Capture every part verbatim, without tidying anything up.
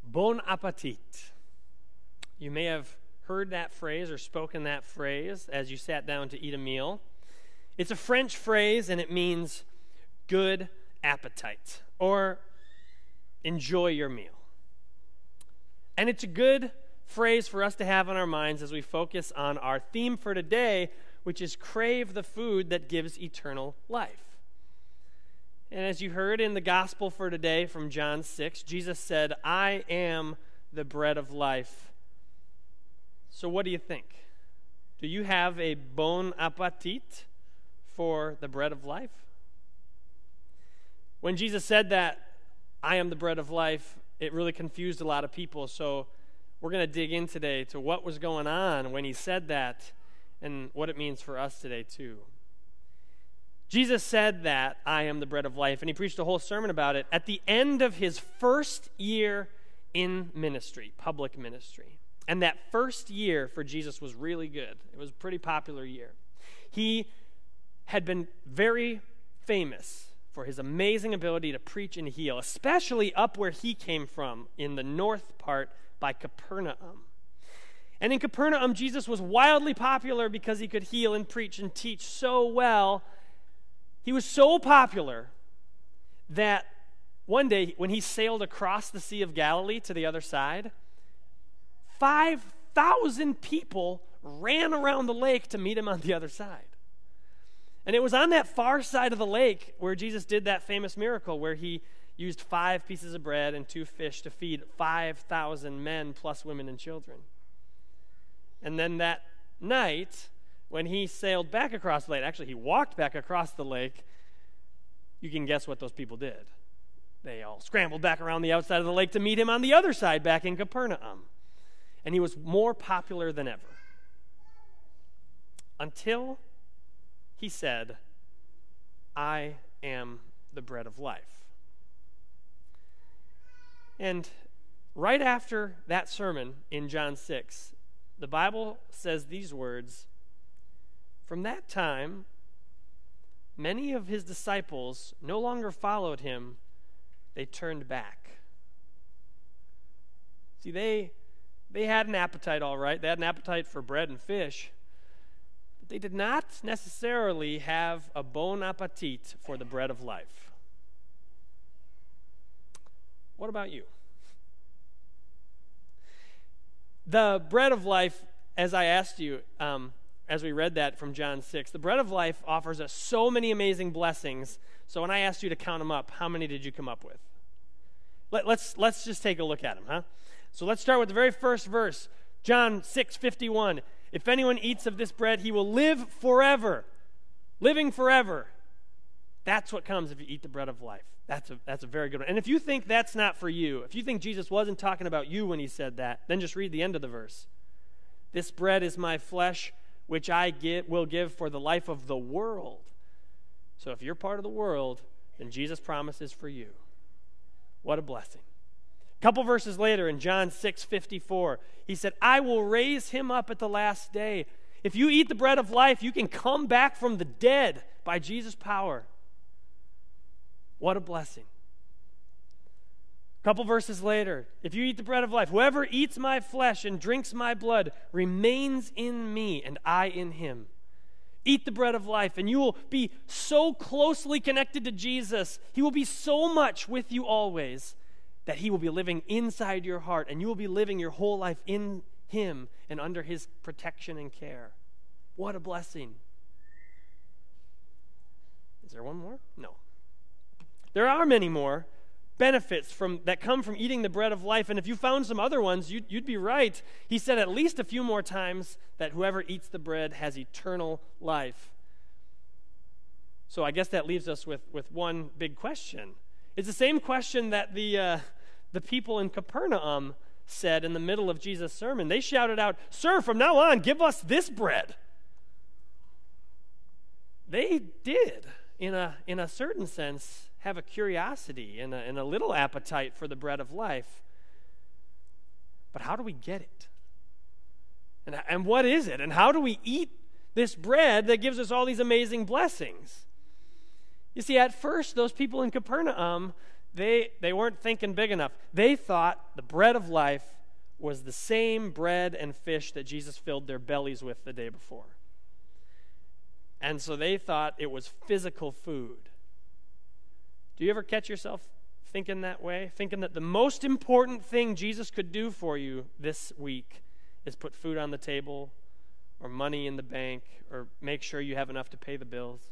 Bon appetit. You may have heard that phrase or spoken that phrase as you sat down to eat a meal. It's a French phrase, and it means good appetite or enjoy your meal. And it's a good phrase for us to have on our minds as we focus on our theme for today, which is crave the food that gives eternal life. And as you heard in the gospel for today from John six, Jesus said, I am the bread of life. So what do you think? Do you have a bon appetit for the bread of life? When Jesus said that, I am the bread of life, it really confused a lot of people. So we're going to dig in today to what was going on when he said that and what it means for us today too. Jesus said that, I am the bread of life, and he preached a whole sermon about it at the end of his first year in ministry, public ministry. And that first year for Jesus was really good. It was a pretty popular year. He had been very famous for his amazing ability to preach and heal, especially up where he came from in the north part by Capernaum. And in Capernaum, Jesus was wildly popular because he could heal and preach and teach so well. He was so popular that one day when he sailed across the Sea of Galilee to the other side, five thousand people ran around the lake to meet him on the other side. And it was on that far side of the lake where Jesus did that famous miracle where he used five pieces of bread and two fish to feed five thousand men plus women and children. And then that night, when he sailed back across the lake, actually he walked back across the lake, you can guess what those people did. They all scrambled back around the outside of the lake to meet him on the other side back in Capernaum. And he was more popular than ever. Until he said, I am the bread of life. And right after that sermon in John six, the Bible says these words, from that time, many of his disciples no longer followed him. They turned back. See, they, they had an appetite, all right. They had an appetite for bread and fish. But they did not necessarily have a bon appetit for the bread of life. What about you? The bread of life, as I asked you, um, as we read that from John six, the bread of life offers us so many amazing blessings. So when I asked you to count them up, how many did you come up with? Let, let's, let's just take a look at them, huh? So let's start with the very first verse, John six fifty-one. If anyone eats of this bread, he will live forever. Living forever. That's what comes if you eat the bread of life. That's a, that's a very good one. And if you think that's not for you, if you think Jesus wasn't talking about you when he said that, then just read the end of the verse. This bread is my flesh, which I get, will give for the life of the world. So if you're part of the world, then Jesus' promise is for you. What a blessing. A couple verses later in John six fifty-four, he said, I will raise him up at the last day. If you eat the bread of life, you can come back from the dead by Jesus' power. What a blessing. A couple verses later, if you eat the bread of life, whoever eats my flesh and drinks my blood remains in me and I in him. Eat the bread of life and you will be so closely connected to Jesus. He will be so much with you always that he will be living inside your heart and you will be living your whole life in him and under his protection and care. What a blessing. Is there one more? No. There are many more benefits from that come from eating the bread of life, and if you found some other ones, you'd, you'd be right. He said at least a few more times that whoever eats the bread has eternal life. So I guess that leaves us with, with one big question. It's the same question that the uh, the people in Capernaum said in the middle of Jesus' sermon. They shouted out, "Sir, from now on, give us this bread." They did, in a in a certain sense, have a curiosity and a, and a little appetite for the bread of life. But how do we get it? And, and what is it? And how do we eat this bread that gives us all these amazing blessings? You see, at first, those people in Capernaum, they, they weren't thinking big enough. They thought the bread of life was the same bread and fish that Jesus filled their bellies with the day before. And so they thought it was physical food. Do you ever catch yourself thinking that way? Thinking that the most important thing Jesus could do for you this week is put food on the table or money in the bank or make sure you have enough to pay the bills?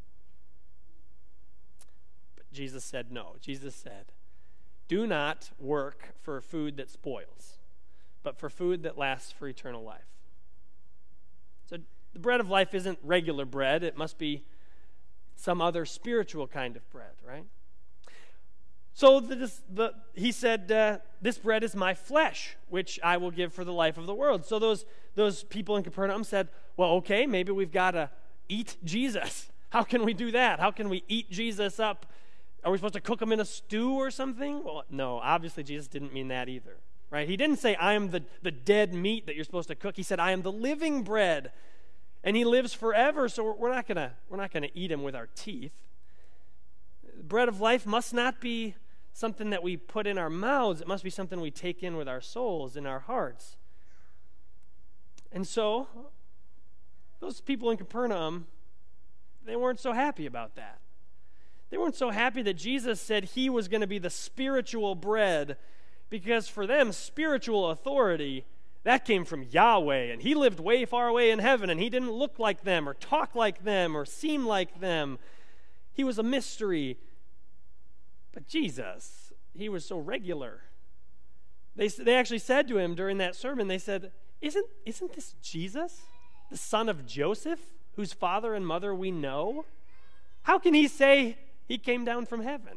But Jesus said no. Jesus said, do not work for food that spoils, but for food that lasts for eternal life. So the bread of life isn't regular bread. It must be some other spiritual kind of bread, right? So the, the, he said, uh, this bread is my flesh, which I will give for the life of the world. So those, those people in Capernaum said, well, okay, maybe we've got to eat Jesus. How can we do that? How can we eat Jesus up? Are we supposed to cook him in a stew or something? Well, no, obviously Jesus didn't mean that either, right? He didn't say, I am the, the dead meat that you're supposed to cook. He said, I am the living bread, and he lives forever, so we're, we're not gonna we're not gonna eat him with our teeth. Bread of life must not be something that we put in our mouths. It must be something we take in with our souls, in our hearts. And so, those people in Capernaum, they weren't so happy about that. They weren't so happy that Jesus said he was going to be the spiritual bread, because for them, spiritual authority, that came from Yahweh, and he lived way far away in heaven, and he didn't look like them or talk like them or seem like them. He was a mystery. But Jesus, he was so regular. They, they actually said to him during that sermon, they said, isn't, isn't this Jesus, the son of Joseph, whose father and mother we know? How can he say he came down from heaven?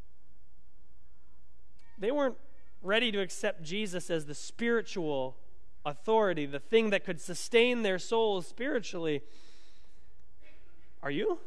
They weren't ready to accept Jesus as the spiritual authority, the thing that could sustain their souls spiritually. Are you?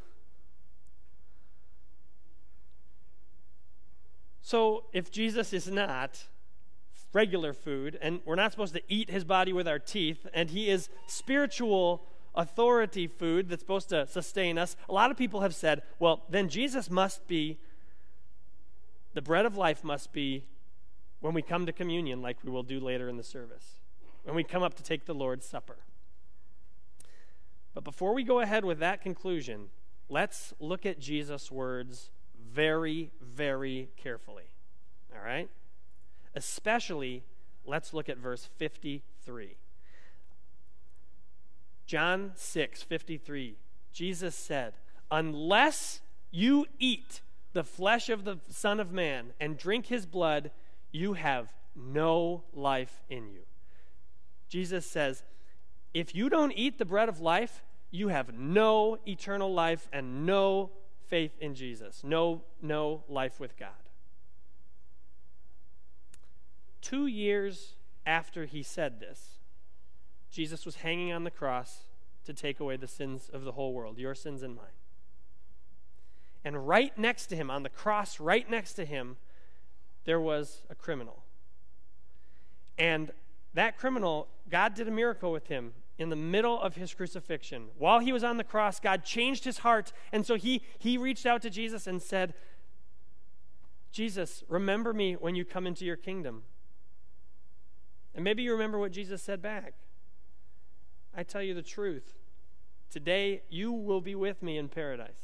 So if Jesus is not regular food, and we're not supposed to eat his body with our teeth, and he is spiritual authority food that's supposed to sustain us, a lot of people have said, well, then Jesus must be, the bread of life must be when we come to communion, like we will do later in the service, when we come up to take the Lord's Supper. But before we go ahead with that conclusion, let's look at Jesus' words very, very carefully. All right? Especially, let's look at verse fifty-three. John six fifty-three. Jesus said, unless you eat the flesh of the Son of Man and drink his blood, you have no life in you. Jesus says, if you don't eat the bread of life, you have no eternal life and no faith in Jesus. No, no life with God. Two years after he said this, Jesus was hanging on the cross to take away the sins of the whole world, your sins and mine. And right next to him, on the cross, right next to him, there was a criminal. And that criminal, God did a miracle with him in the middle of his crucifixion. While he was on the cross, God changed his heart, and so he, he reached out to Jesus and said, Jesus, remember me when you come into your kingdom. And maybe you remember what Jesus said back. I tell you the truth. Today, you will be with me in paradise.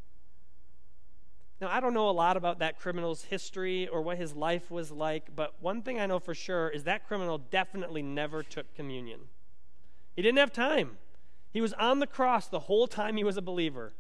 Now, I don't know a lot about that criminal's history or what his life was like, but one thing I know for sure is that criminal definitely never took communion. He didn't have time. He was on the cross the whole time he was a believer.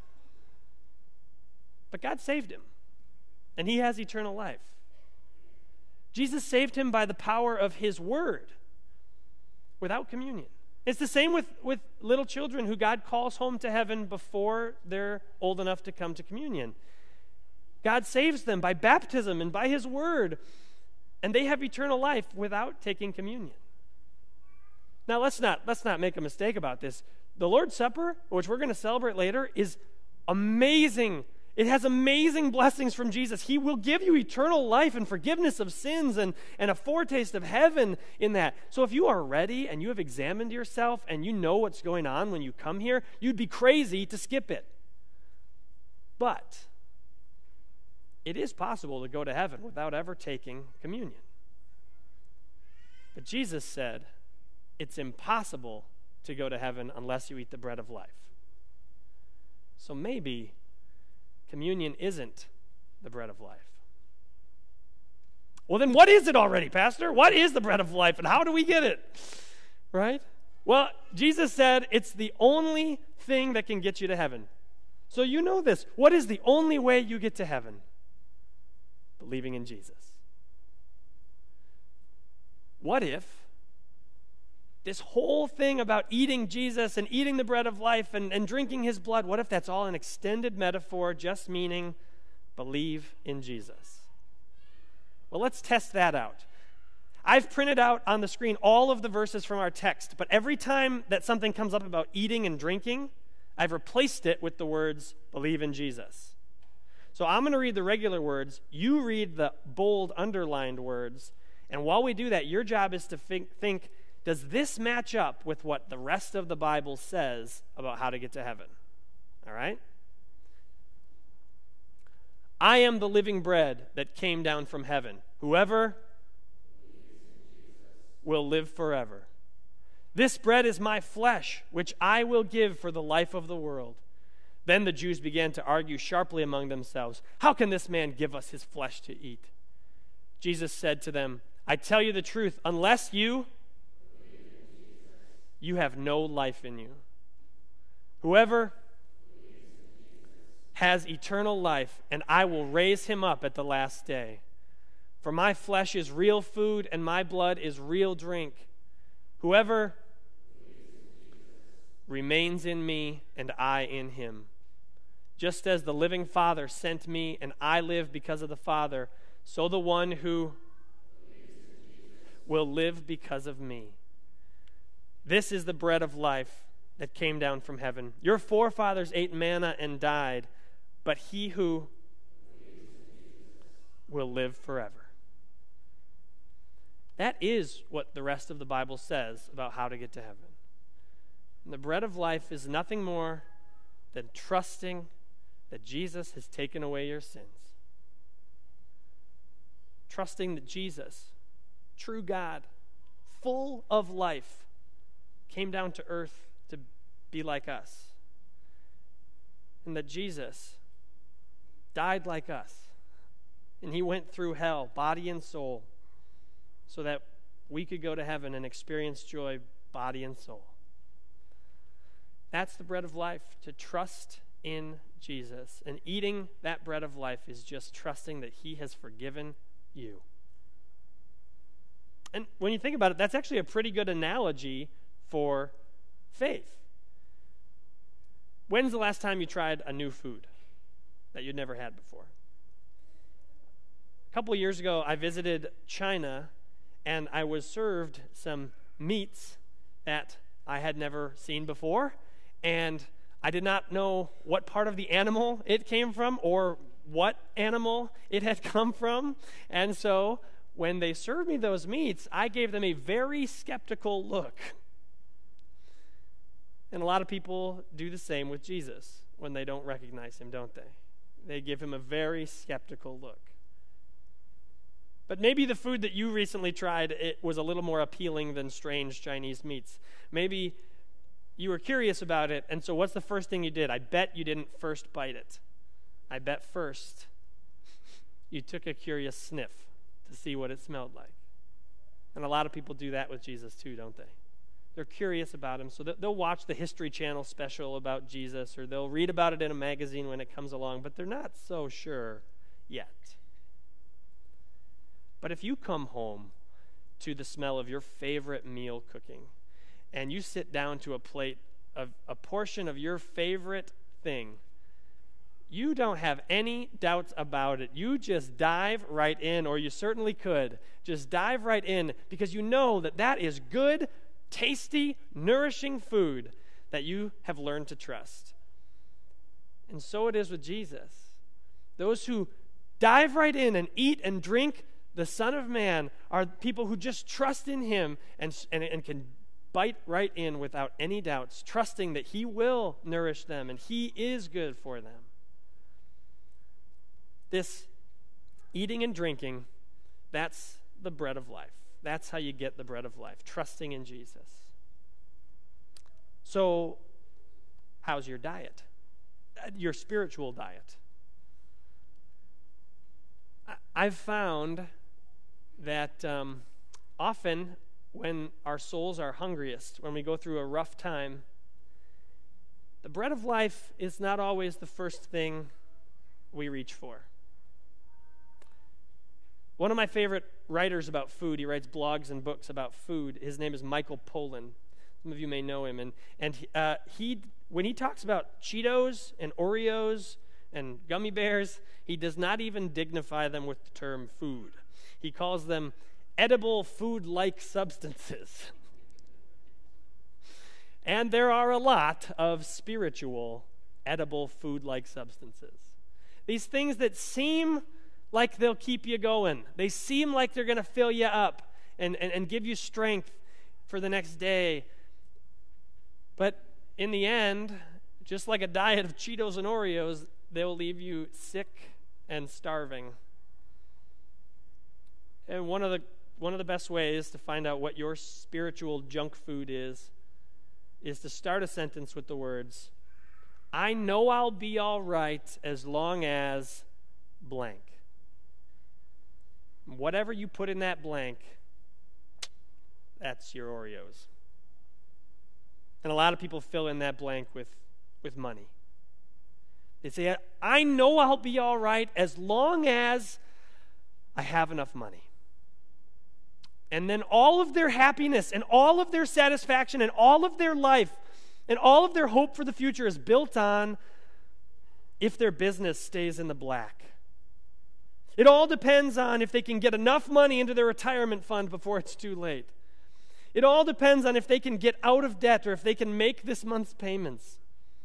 But God saved him, and he has eternal life. Jesus saved him by the power of his word without communion. It's the same with, with little children who God calls home to heaven before they're old enough to come to communion. God saves them by baptism and by his word, and they have eternal life without taking communion. Now, let's not, let's not make a mistake about this. The Lord's Supper, which we're going to celebrate later, is amazing. It has amazing blessings from Jesus. He will give you eternal life and forgiveness of sins and, and a foretaste of heaven in that. So if you are ready and you have examined yourself and you know what's going on when you come here, you'd be crazy to skip it. But it is possible to go to heaven without ever taking communion. But Jesus said it's impossible to go to heaven unless you eat the bread of life. So maybe communion isn't the bread of life. Well, then what is it already, Pastor? What is the bread of life, and how do we get it? Right? Well, Jesus said it's the only thing that can get you to heaven. So you know this. What is the only way you get to heaven? Believing in Jesus. What if this whole thing about eating Jesus and eating the bread of life and, and drinking his blood, what if that's all an extended metaphor just meaning believe in Jesus? Well, let's test that out. I've printed out on the screen all of the verses from our text, but every time that something comes up about eating and drinking, I've replaced it with the words, believe in Jesus. So I'm going to read the regular words, you read the bold underlined words, and while we do that, your job is to think, think, does this match up with what the rest of the Bible says about how to get to heaven? All right? I am the living bread that came down from heaven. Whoever will live forever. This bread is my flesh, which I will give for the life of the world. Then the Jews began to argue sharply among themselves, how can this man give us his flesh to eat? Jesus said to them, I tell you the truth, unless you, you have no life in you. Whoever has eternal life, and I will raise him up at the last day. For my flesh is real food, and my blood is real drink. Whoever remains in me, and I in him. Just as the living Father sent me, and I live because of the Father, so the one who will live because of me. This is the bread of life that came down from heaven. Your forefathers ate manna and died, but he who will live forever. That is what the rest of the Bible says about how to get to heaven. And the bread of life is nothing more than trusting that Jesus has taken away your sins. Trusting that Jesus, true God, full of life, came down to earth to be like us. And that Jesus died like us. And he went through hell, body and soul, so that we could go to heaven and experience joy, body and soul. That's the bread of life, to trust in Jesus. And eating that bread of life is just trusting that he has forgiven you. And when you think about it, that's actually a pretty good analogy for faith. When's the last time you tried a new food that you'd never had before? A couple of years ago, I visited China, and I was served some meats that I had never seen before, and I did not know what part of the animal it came from or what animal it had come from. And so when they served me those meats, I gave them a very skeptical look. And a lot of people do the same with Jesus when they don't recognize him, don't they? They give him a very skeptical look. But maybe the food that you recently tried, it was a little more appealing than strange Chinese meats. Maybe you were curious about it, and so what's the first thing you did? I bet you didn't first bite it. I bet first you took a curious sniff to see what it smelled like. And a lot of people do that with Jesus too, don't they? They're curious about him, so they'll watch the History Channel special about Jesus, or they'll read about it in a magazine when it comes along, but they're not so sure yet. But if you come home to the smell of your favorite meal cooking, and you sit down to a plate of a portion of your favorite thing, you don't have any doubts about it. You just dive right in, or you certainly could. Just dive right in, because you know that that is good, tasty, nourishing food that you have learned to trust. And so it is with Jesus. Those who dive right in and eat and drink the Son of Man are people who just trust in him and, and, and can bite right in without any doubts, trusting that he will nourish them and he is good for them. This eating and drinking, that's the bread of life. That's how you get the bread of life, trusting in Jesus. So, how's your diet? Your spiritual diet. I've found that um, often when our souls are hungriest, when we go through a rough time, the bread of life is not always the first thing we reach for. One of my favorite writers about food, he writes blogs and books about food. His name is Michael Pollan. Some of you may know him. And, and uh, he, when he talks about Cheetos and Oreos and gummy bears, he does not even dignify them with the term food. He calls them edible food-like substances. And there are a lot of spiritual, edible food-like substances. These things that seem like they'll keep you going. They seem like they're going to fill you up and, and, and give you strength for the next day. But in the end, just like a diet of Cheetos and Oreos, they'll leave you sick and starving. And one of the one of the best ways to find out what your spiritual junk food is is to start a sentence with the words, I know I'll be all right as long as blank. Whatever you put in that blank, that's your Oreos. And a lot of people fill in that blank with, with money. They say, I know I'll be all right as long as I have enough money. And then all of their happiness and all of their satisfaction and all of their life and all of their hope for the future is built on if their business stays in the black. It all depends on if they can get enough money into their retirement fund before it's too late. It all depends on if they can get out of debt or if they can make this month's payments.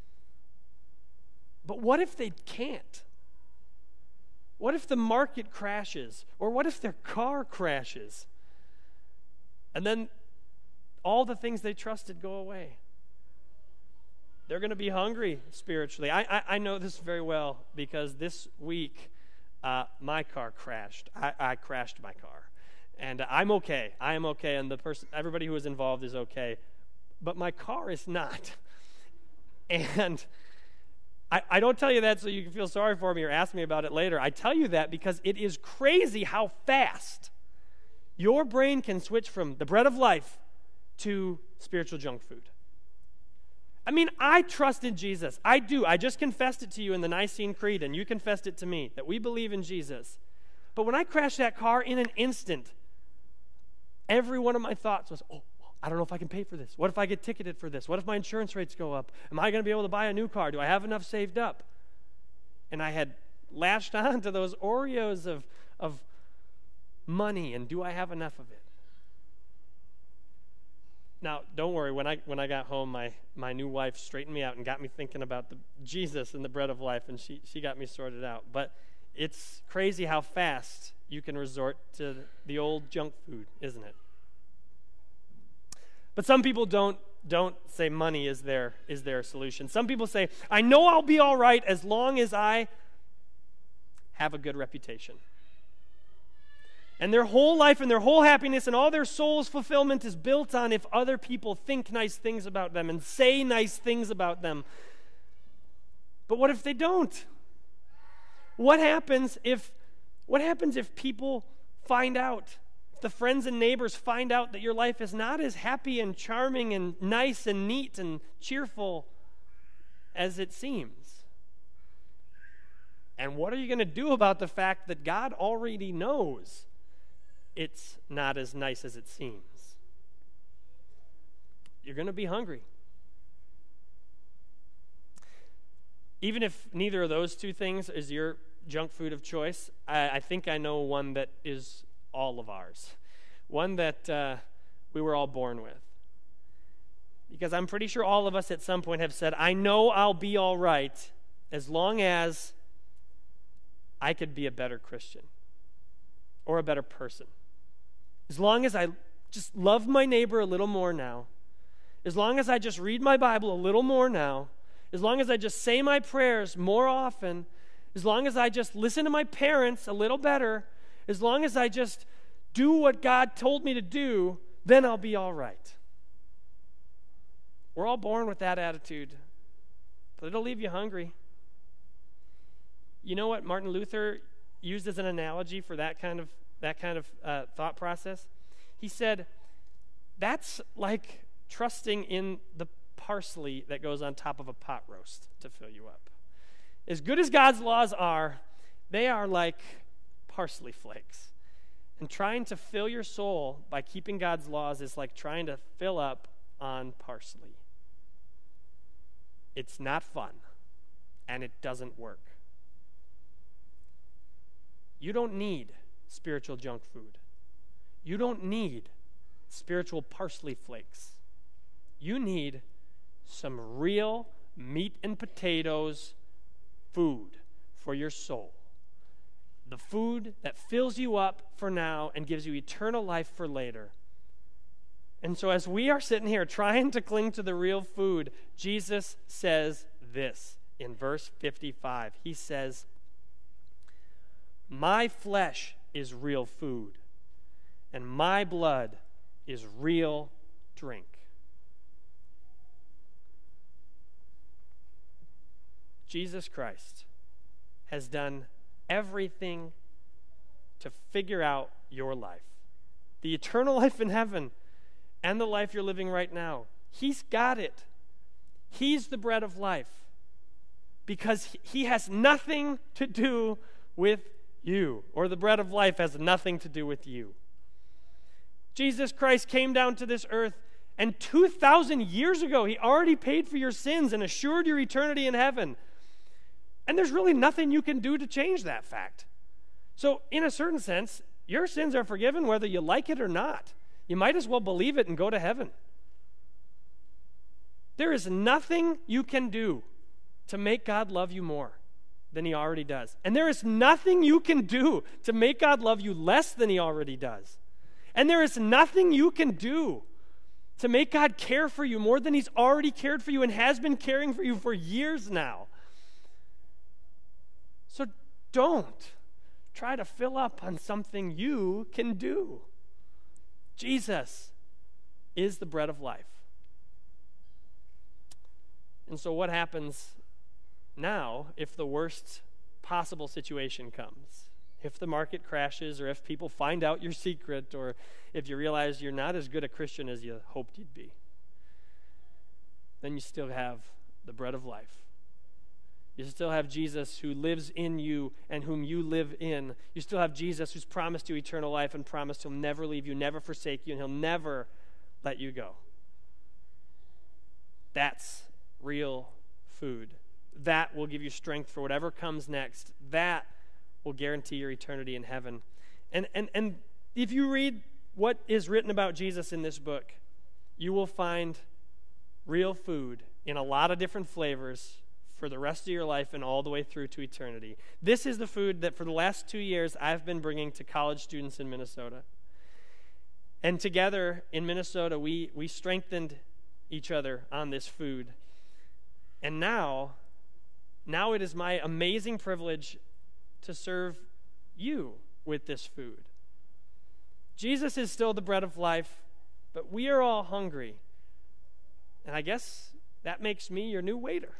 But what if they can't? What if the market crashes? Or what if their car crashes? And then all the things they trusted go away. They're going to be hungry spiritually. I, I, I know this very well because this week uh, my car crashed. I, I crashed my car. And I'm okay. I am okay, and the person, everybody who is involved is okay. But my car is not. And I, I don't tell you that so you can feel sorry for me or ask me about it later. I tell you that because it is crazy how fast your brain can switch from the bread of life to spiritual junk food. I mean, I trust in Jesus. I do. I just confessed it to you in the Nicene Creed, and you confessed it to me, that we believe in Jesus. But when I crashed that car, in an instant, every one of my thoughts was, oh, I don't know if I can pay for this. What if I get ticketed for this? What if my insurance rates go up? Am I going to be able to buy a new car? Do I have enough saved up? And I had latched on to those Oreos of, of money, and do I have enough of it? Now, don't worry, when I when I got home, my, my new wife straightened me out and got me thinking about the Jesus and the bread of life, and she, she got me sorted out. But it's crazy how fast you can resort to the old junk food, isn't it? But some people don't don't say money is their is their solution. Some people say, I know I'll be all right as long as I have a good reputation. And their whole life and their whole happiness and all their soul's fulfillment is built on if other people think nice things about them and say nice things about them. But what if they don't? What happens if what happens if people find out? If the friends and neighbors find out that your life is not as happy and charming and nice and neat and cheerful as it seems? And what are you going to do about the fact that God already knows it's not as nice as it seems? You're going to be hungry. Even if neither of those two things is your junk food of choice, I, I think I know one that is all of ours. One that uh, we were all born with. Because I'm pretty sure all of us at some point have said, I know I'll be all right as long as I could be a better Christian or a better person. As long as I just love my neighbor a little more now. As long as I just read my Bible a little more now. As long as I just say my prayers more often. as long as I just listen to my parents a little better, as long as I just do what God told me to do, then I'll be all right. We're all born with that attitude, but it'll leave you hungry. You know what Martin Luther used as an analogy for that kind of that kind of uh, thought process? He said, that's like trusting in the parsley that goes on top of a pot roast to fill you up. As good as God's laws are, they are like parsley flakes. And trying to fill your soul by keeping God's laws is like trying to fill up on parsley. It's not fun, and it doesn't work. You don't need spiritual junk food. You don't need spiritual parsley flakes. You need some real meat and potatoes food for your soul. The food that fills you up for now and gives you eternal life for later. And so as we are sitting here trying to cling to the real food, Jesus says this in verse fifty-five. He says, "My flesh is real food, and my blood is real drink." Jesus Christ has done everything to figure out your life. The eternal life in heaven and the life you're living right now. He's got it. He's the bread of life because he has nothing to do with you, or the bread of life has nothing to do with you. Jesus Christ came down to this earth, and two thousand years ago, he already paid for your sins and assured your eternity in heaven. And there's really nothing you can do to change that fact. So, in a certain sense, your sins are forgiven whether you like it or not. You might as well believe it and go to heaven. There is nothing you can do to make God love you more than he already does. And there is nothing you can do to make God love you less than he already does. And there is nothing you can do to make God care for you more than he's already cared for you and has been caring for you for years now. So don't try to fill up on something you can do. Jesus is the bread of life. And so what happens now if the worst possible situation comes? If the market crashes, or if people find out your secret, or if you realize you're not as good a Christian as you hoped you'd be, then you still have the bread of life. You still have Jesus who lives in you and whom you live in. You still have Jesus who's promised you eternal life and promised he'll never leave you, never forsake you, and he'll never let you go. That's real food. That will give you strength for whatever comes next. That will guarantee your eternity in heaven. And, and, and if you read what is written about Jesus in this book, you will find real food in a lot of different flavors for the rest of your life and all the way through to eternity. This is the food that for the last two years I've been bringing to college students in Minnesota. And together in Minnesota, we, we strengthened each other on this food. And now, now it is my amazing privilege to serve you with this food. Jesus is still the bread of life, but we are all hungry. And I guess that makes me your new waiter.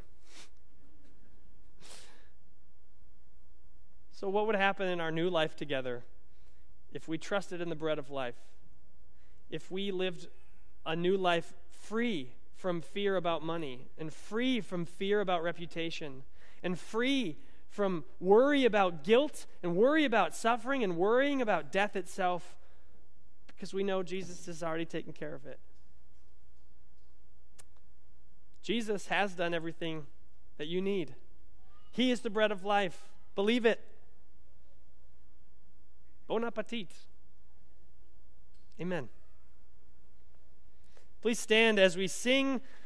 So what would happen in our new life together if we trusted in the bread of life? If we lived a new life free from fear about money, and free from fear about reputation, and free from worry about guilt, and worry about suffering, and worrying about death itself, because we know Jesus has already taken care of it. Jesus has done everything that you need. He is the bread of life. Believe it. Bon appetit. Amen. Please stand as we sing